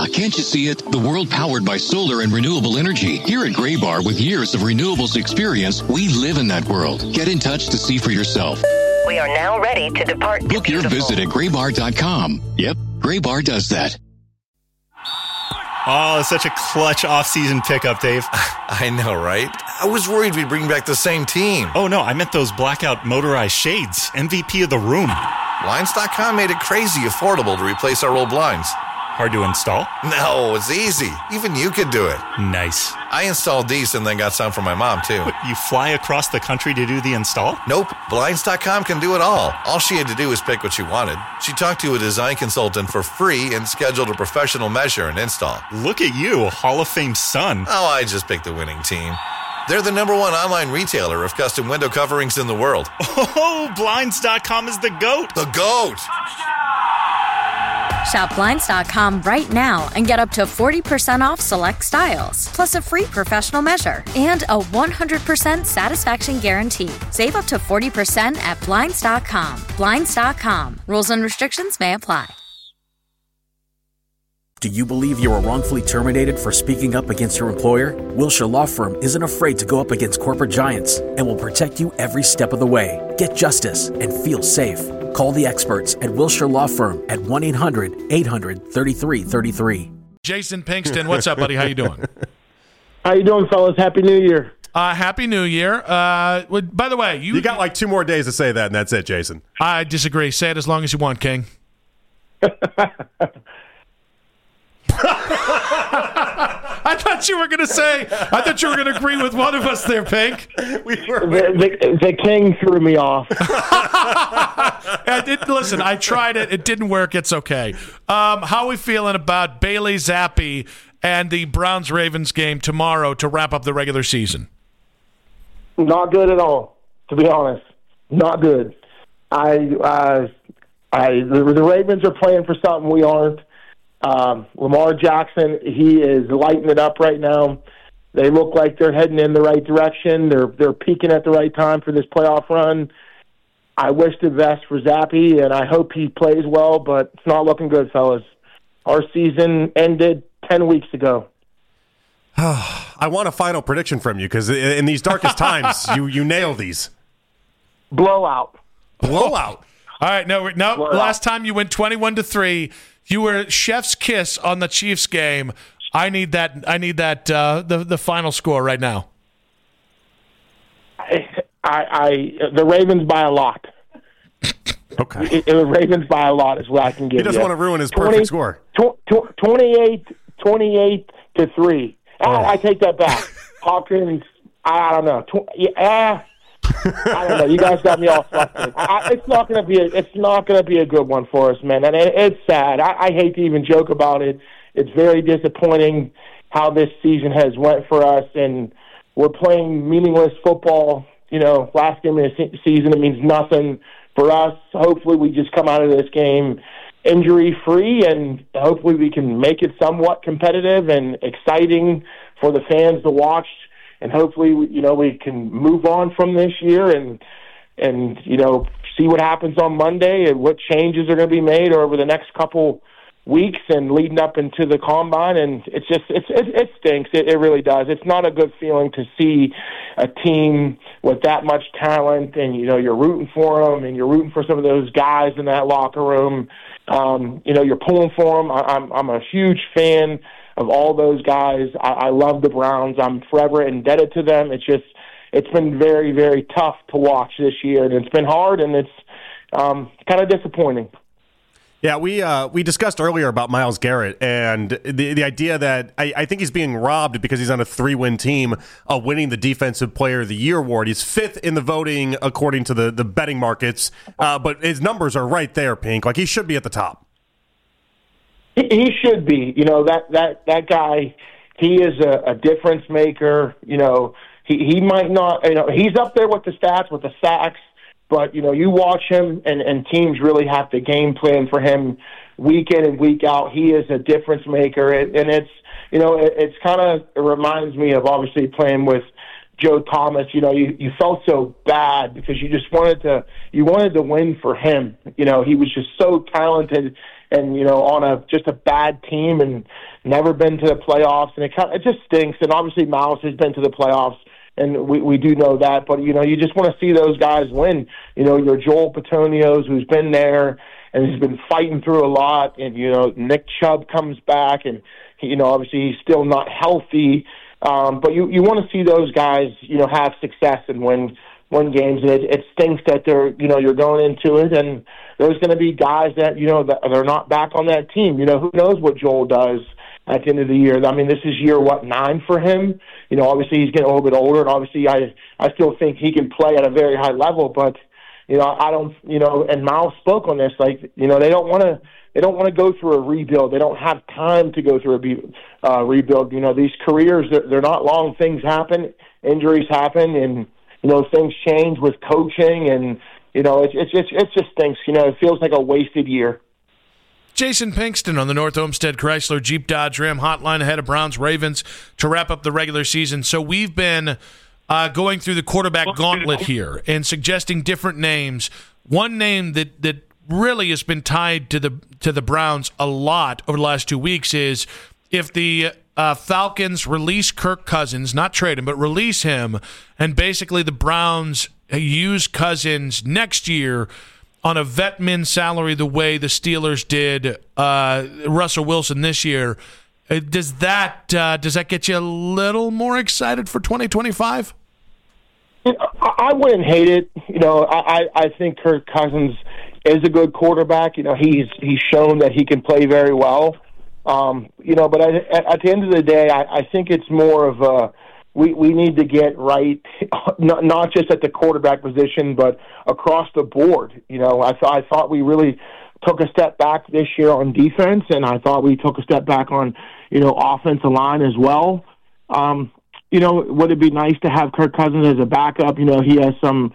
can't you see it? The world powered by solar and renewable energy. Here at Graybar, with years of renewables experience, we live in that world. Get in touch to see for yourself. We are now ready to depart. Book your visit at graybar.com. Yep, Graybar does that. Oh, such a clutch off-season pickup, Dave. I know, right? I was worried we'd bring back the same team. Oh, no, I meant those blackout motorized shades. MVP of the room. Blinds.com made it crazy affordable to replace our old blinds. Hard to install? No, it's easy. Even you could do it. Nice. I installed these and then got some for my mom, too. What, you fly across the country to do the install? Nope. Blinds.com can do it all. All she had to do was pick what she wanted. She talked to a design consultant for free and scheduled a professional measure and install. Look at you, Hall of Fame son. Oh, I just picked the winning team. They're the #1 online retailer of custom window coverings in the world. Oh, Blinds.com is the GOAT. The GOAT! Shop Blinds.com right now and get up to 40% off select styles, plus a free professional measure and a 100% satisfaction guarantee. Save up to 40% at Blinds.com. Blinds.com. Rules and restrictions may apply. Do you believe you were wrongfully terminated for speaking up against your employer? Wilshire Law Firm isn't afraid to go up against corporate giants and will protect you every step of the way. Get justice and feel safe. Call the experts at Wilshire Law Firm at 1-800-800-3333. Jason Pinkston, what's up, buddy? How you doing? How you doing, fellas? Happy New Year. Happy New Year. By the way, you got like 2 more days to say that, and that's it, Jason. I disagree. Say it as long as you want, King. I thought you were going to agree with one of us there, Pink. The King threw me off. Listen, I tried it. It didn't work. It's okay. How are we feeling about Bailey Zappi and the Browns-Ravens game tomorrow to wrap up the regular season? Not good at all, to be honest. Not good. The Ravens are playing for something we aren't. Lamar Jackson, he is lighting it up right now. They look like they're heading in the right direction. They're peaking at the right time for this playoff run. I wish the best for Zappi, and I hope he plays well, but it's not looking good, fellas. Our season ended 10 weeks ago. I want a final prediction from you, because in these darkest times, you nail these. Blowout. All right, no. Last time you went 21-3. You were chef's kiss on the Chiefs game. I need that. The final score right now. The Ravens by a lot. Okay. The Ravens by a lot is what I can give you. He doesn't want to ruin his perfect score. 28-3. I take that back. Hawkins, I don't know. I don't know. You guys got me all flustered. It's not going to be a good one for us, man. And it's sad. I hate to even joke about it. It's very disappointing how this season has went for us, and we're playing meaningless football. You know, last game of the season, it means nothing for us. Hopefully, we just come out of this game injury-free, and hopefully we can make it somewhat competitive and exciting for the fans to watch. And hopefully, we can move on from this year and see what happens on Monday and what changes are going to be made over the next couple weeks and leading up into the combine. And it stinks. It really does. It's not a good feeling to see a team with that much talent, and you're rooting for them, and you're rooting for some of those guys in that locker room. You're pulling for them. I'm a huge fan of all those guys. I love the Browns. I'm forever indebted to them. It's been very, very tough to watch this year, and it's been hard, and it's kind of disappointing. Yeah, we discussed earlier about Myles Garrett and the idea that I think he's being robbed because he's on a 3-win team of winning the Defensive Player of the Year award. He's 5th in the voting according to the betting markets, but his numbers are right there, Pink. Like, he should be at the top. He should be. That guy, he is a difference maker. He might not, he's up there with the stats, with the sacks, but, you watch him and teams really have to game plan for him week in and week out. He is a difference maker. And it's it reminds me of obviously playing with Joe Thomas. You felt so bad because you just wanted to win for him. He was just so talented and on just a bad team and never been to the playoffs, and it just stinks. And obviously Miles has been to the playoffs, and we do know that. But you just want to see those guys win. Your Joel Petonios, who's been there and he's been fighting through a lot, and Nick Chubb comes back, and obviously he's still not healthy. But you want to see those guys, have success and win games. And it stinks that you're going into it, and there's going to be guys that that are not back on that team. Who knows what Joel does at the end of the year? I mean, this is year 9 for him. Obviously he's getting a little bit older, and obviously I still think he can play at a very high level. But I don't. And Miles spoke on this. Like they don't want to. They don't want to go through a rebuild. They don't have time to go through a rebuild. These careers, they're not long. Things happen, injuries happen, and things change with coaching, and it just stinks. It feels like a wasted year. Jason Pinkston on the North Olmsted Chrysler Jeep Dodge Ram hotline ahead of Browns Ravens to wrap up the regular season. So we've been going through the quarterback gauntlet here and suggesting different names. One name that really has been tied to the Browns a lot over the last 2 weeks is if the Falcons release Kirk Cousins, not trade him, but release him, and basically the Browns use Cousins next year on a vet min salary the way the Steelers did Russell Wilson this year. Does that get you a little more excited for 2025? I wouldn't hate it. I think Kirk Cousins is a good quarterback. He's shown that he can play very well. But at the end of the day, I think it's more of a we need to get right, not just at the quarterback position, but across the board. I thought we really took a step back this year on defense, and I thought we took a step back on offensive line as well. Would it be nice to have Kirk Cousins as a backup? He has some.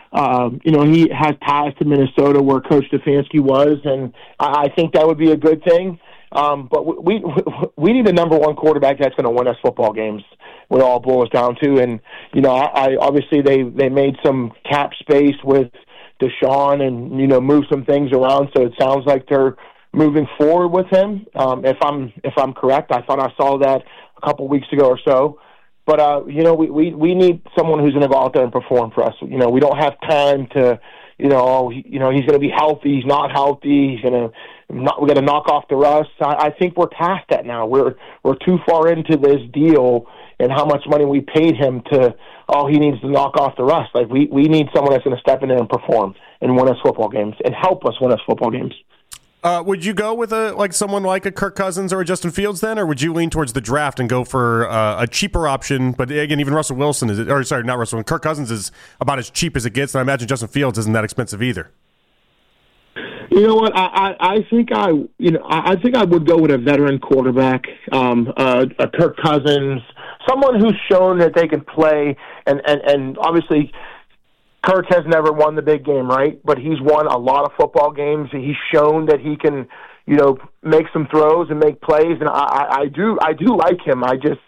He has ties to Minnesota where Coach Stefanski was, and I think that would be a good thing. But we need a number one quarterback that's going to win us football games. What it all boils down to, and I obviously they made some cap space with Deshaun and moved some things around, so it sounds like they're moving forward with him. If I'm correct, I thought I saw that a couple weeks ago or so. But we need someone who's going to go out there and perform for us. We don't have time to, he's going to be healthy. He's not healthy. We got to knock off the rust. I think we're past that now. We're too far into this deal and how much money we paid him to. He needs to knock off the rust. Like we need someone that's going to step in there and perform and win us football games and help us win us football games. Would you go with someone like a Kirk Cousins or a Justin Fields then, or would you lean towards the draft and go for a cheaper option? But again, even Russell Wilson not Russell. Kirk Cousins is about as cheap as it gets, and I imagine Justin Fields isn't that expensive either. You know what? I think I would go with a veteran quarterback, a Kirk Cousins, someone who's shown that they can play, and obviously. Kirk has never won the big game, right? But he's won a lot of football games. He's shown that he can, make some throws and make plays. And I do like him. I just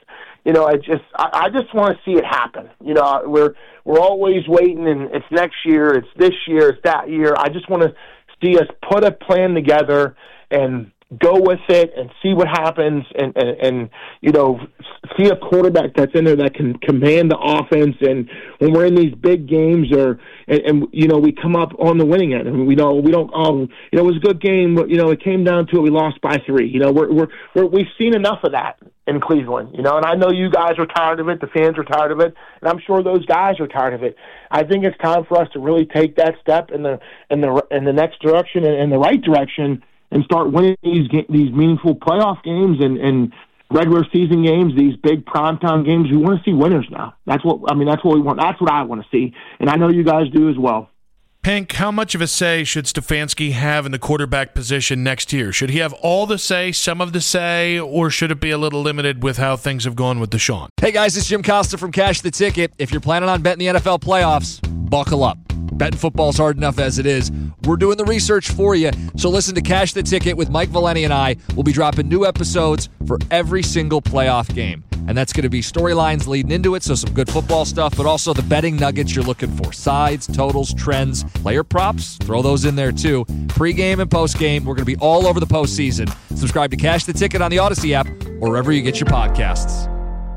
want to see it happen. We're always waiting, and it's next year, it's this year, it's that year. I just want to see us put a plan together and go with it and see what happens and see a quarterback that's in there that can command the offense. And when we're in these big games and we come up on the winning end and we don't it was a good game, but it came down to it, we lost by 3. We've seen enough of that in Cleveland, and I know you guys are tired of it, the fans are tired of it, and I'm sure those guys are tired of it. I think it's time for us to really take that step in the next direction and in the right direction and start winning these meaningful playoff games and regular season games, these big primetime games. We want to see winners now. That's what we want. That's what I want to see, and I know you guys do as well. Pink, how much of a say should Stefanski have in the quarterback position next year? Should he have all the say, some of the say, or should it be a little limited with how things have gone with Deshaun? Hey guys, it's Jim Costa from Cash the Ticket. If you're planning on betting the NFL playoffs, buckle up. Betting football's hard enough as it is. We're doing the research for you, so listen to Cash the Ticket with Mike Valeni and I. We'll be dropping new episodes for every single playoff game. and that's going to be storylines leading into it, so some good football stuff, but also the betting nuggets you're looking for. Sides, totals, trends, player props, throw those in there too. Pre-game and post-game, we're going to be all over the postseason. Subscribe to Cash the Ticket on the Odyssey app or wherever you get your podcasts.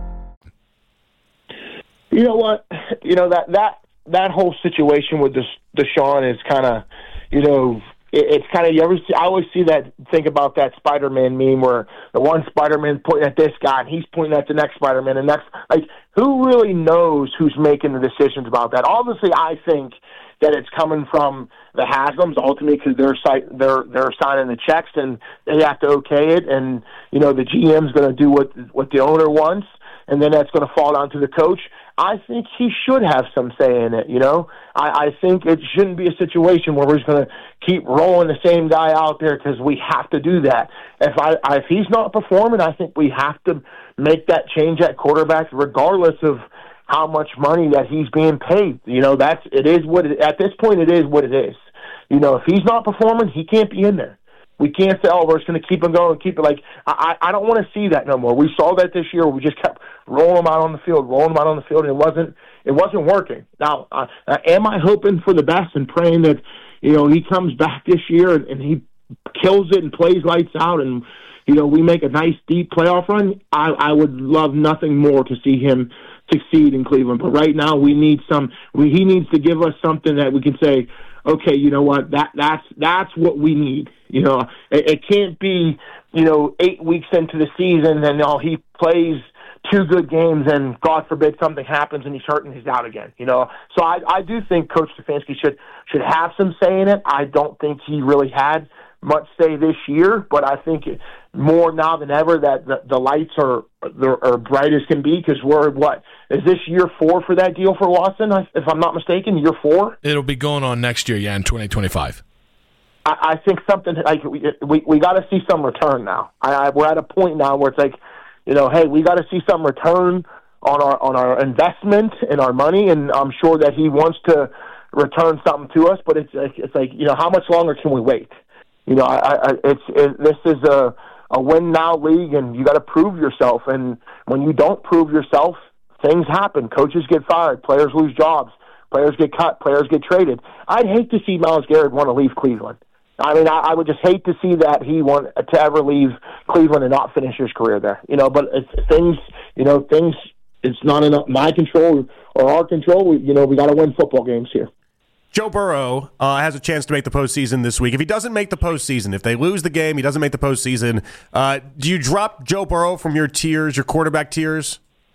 You know what? You know, that whole situation with Deshaun is kind of, you know, it's kind of, I always think about that Spider-Man meme where the one Spider-Man pointing at this guy and he's pointing at the next Spider-Man, and that's like, who really knows who's making the decisions about that? Obviously, I think that it's coming from the Haslams ultimately because they're signing the checks and they have to okay it, and you know the GM's going to do what the owner wants, and then that's going to fall down to the coach. I think he should have some say in it, you know? I think it shouldn't be a situation where we're just going to keep rolling the same guy out there because we have to do that. If he's not performing, I think we have to make that change at quarterback regardless of how much money that he's being paid. You know, at this point it is what it is. You know, if he's not performing, he can't be in there. We can't say, we're just going to keep him going, keep it like, I don't want to see that no more. We saw that this year. We just kept rolling him out on the field, and it wasn't working. Now, am I hoping for the best and praying that, you know, he comes back this year and he kills it and plays lights out and, you know, we make a nice deep playoff run? I would love nothing more to see him succeed in Cleveland. But right now he needs to give us something that we can say, okay, you know what, that's what we need. You know, it can't be, you know, 8 weeks into the season and he plays 2 good games and God forbid something happens and he's hurt and he's out again. You know, so I do think Coach Stefanski should have some say in it. I don't think he really had much say this year, but I think more now than ever that the lights are bright as can be, because is this year 4 for that deal for Watson, if I'm not mistaken, year 4? It'll be going on next year, in 2025. I think something like we got to see some return now. We're at a point now where it's like, you know, hey, we got to see some return on our investment and our money, and I'm sure that he wants to return something to us. But it's like, you know, how much longer can we wait? You know, this is a win now league, and you got to prove yourself. And when you don't prove yourself, things happen. Coaches get fired, players lose jobs, players get cut, players get traded. I'd hate to see Myles Garrett want to leave Cleveland. I mean, I would just hate to see that he want to ever leave Cleveland and not finish his career there. You know, but things, it's not in my control or our control. We got to win football games here. Joe Burrow has a chance to make the postseason this week. If he doesn't make the postseason, if they lose the game, he doesn't make the postseason, do you drop Joe Burrow from your tiers, your quarterback tiers?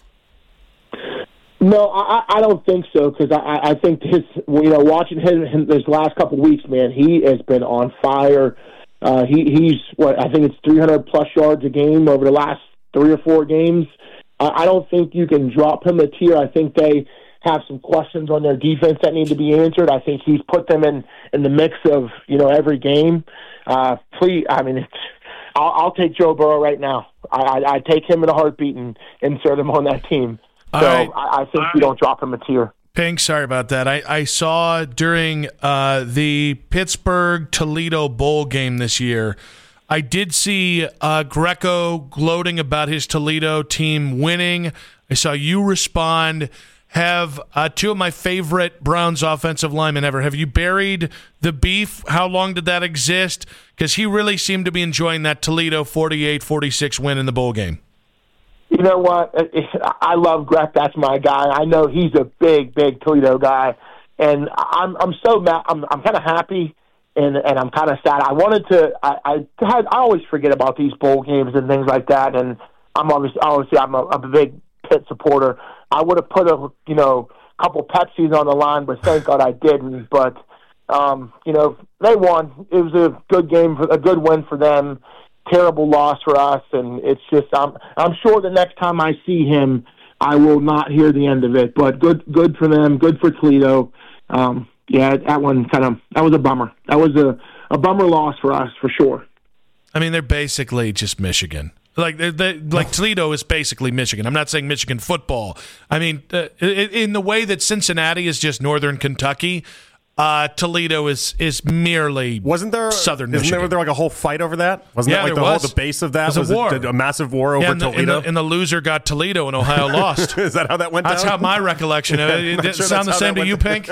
No, I don't think so, because I think watching him this last couple of weeks, man, he has been on fire. He's I think it's 300-plus yards a game over the last 3 or 4 games. I don't think you can drop him a tier. I think they have some questions on their defense that need to be answered. I think he's put them in the mix of, every game. I'll take Joe Burrow right now. I take him in a heartbeat and insert him on that team. So right. I think you don't drop him a tier. Pink, sorry about that. I saw during the Pittsburgh-Toledo Bowl game this year, I did see Greco gloating about his Toledo team winning. I saw you respond. Have 2 of my favorite Browns offensive linemen ever. Have you buried the beef? How long did that exist? Because he really seemed to be enjoying that Toledo 48-46 win in the bowl game. You know what? I love Greg. That's my guy. I know he's a big, big Toledo guy, and I'm so mad. I'm kind of happy, and I'm kind of sad. I wanted to. I always forget about these bowl games and things like that, and I'm obviously I'm a big Pitt supporter. I would have put a couple Pepsis on the line, but thank God I didn't. But they won. It was a good game, a good win for them. Terrible loss for us, and it's just I'm sure the next time I see him, I will not hear the end of it. But good for them, good for Toledo. That one that was a bummer. That was a bummer loss for us for sure. I mean, they're basically just Michigan. Like Toledo is basically Michigan. I'm not saying Michigan football. I mean, in the way that Cincinnati is just Northern Kentucky. Toledo is merely southern Michigan. Wasn't there like a whole fight over that? Wasn't that like the base of that? Was it a massive war over Toledo? And the loser got Toledo and Ohio lost. Is that how that went down? That's how my recollection. It didn't sound the same to you, Pink?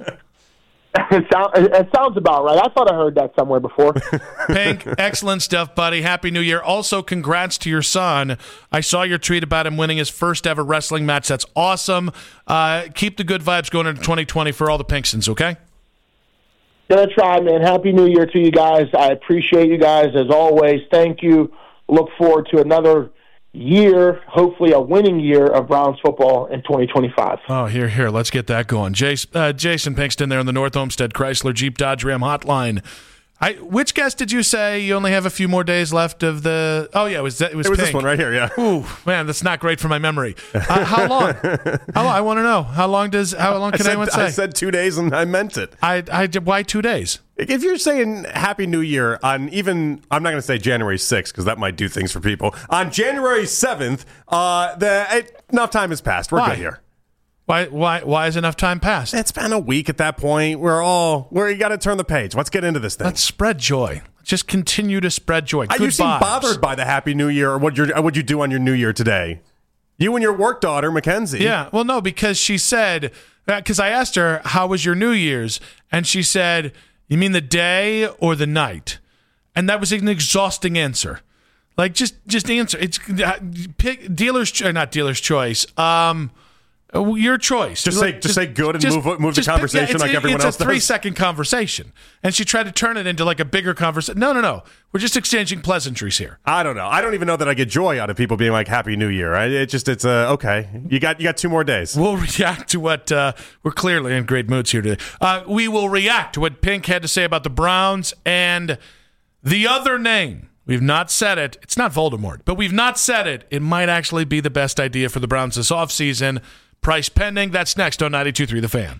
It sounds about right. I thought I heard that somewhere before. Pink, excellent stuff, buddy. Happy New Year. Also, congrats to your son. I saw your tweet about him winning his first ever wrestling match. That's awesome. Keep the good vibes going into 2020 for all the Pinkstons, okay? Gonna try, man. Happy New Year to you guys. I appreciate you guys as always. Thank you. Look forward to another year, hopefully a winning year of Browns football in 2025. Oh, here. Let's get that going. Jason Pinkston there on the North Olmsted Chrysler Jeep Dodge Ram hotline. Which guest did you say you only have a few more days left of the? Oh yeah, it was Pink. This one right here. Yeah. Ooh, man, that's not great for my memory. How long? I want to know. How long can anyone say? I said 2 days and I meant it. I did. Why 2 days? If you're saying Happy New Year on I'm not going to say January 6th because that might do things for people. On January 7th, enough time has passed. We're good here. Why is enough time passed? It's been a week at that point. You got to turn the page. Let's get into this thing. Let's spread joy. Just continue to spread joy. You seem bothered by the Happy New Year or what'd you do on your New Year today? You and your work daughter, Mackenzie. Yeah. Well, no, because she said, because I asked her, how was your New Year's? And she said, you mean the day or the night? And that was an exhausting answer. Like, just answer. It's pick not dealer's choice. Your choice. Just say good and move the conversation like everyone else does. It's a 3-second conversation. And she tried to turn it into like a bigger conversation. No. We're just exchanging pleasantries here. I don't know. I don't even know that I get joy out of people being like Happy New Year. It's okay. You got 2 more days. We'll react to what we're clearly in great moods here today. We will react to what Pink had to say about the Browns and the other name. We've not said it. It's not Voldemort, but we've not said it. It might actually be the best idea for the Browns this offseason. Price pending. That's next on 92.3 The Fan.